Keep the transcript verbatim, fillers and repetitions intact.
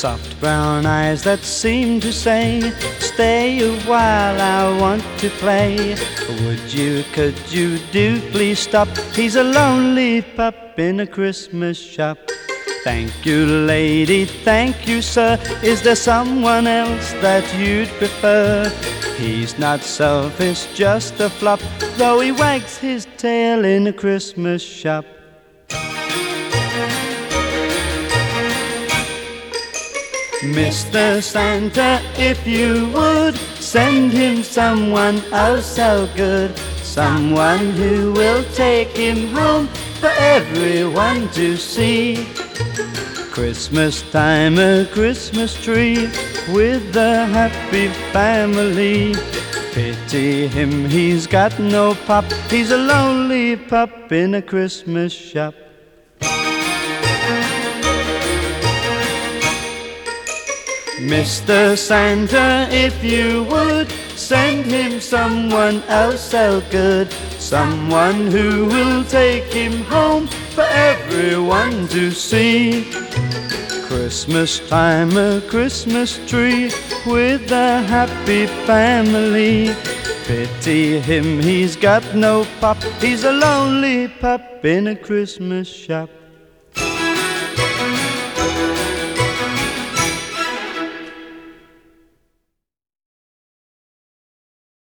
soft brown eyes that seem to say, stay a while, I want to play. Would you, could you do please stop? He's a lonely pup in a Christmas shop. Thank you, lady, thank you, sir. Is there someone else that you'd prefer? He's not selfish, just a flop, though he wags his tail in a Christmas shop. Mister Santa, if you would, send him someone oh so good, someone who will take him home for everyone to see. Christmas time, a Christmas tree with a happy family. Pity him, he's got no pop, he's a lonely pup in a Christmas shop. Mister Santa, if you would, send him someone else so good, someone who will take him home for everyone to see. Christmas time, a Christmas tree with a happy family. Pity him, he's got no pop, he's a lonely pup in a Christmas shop.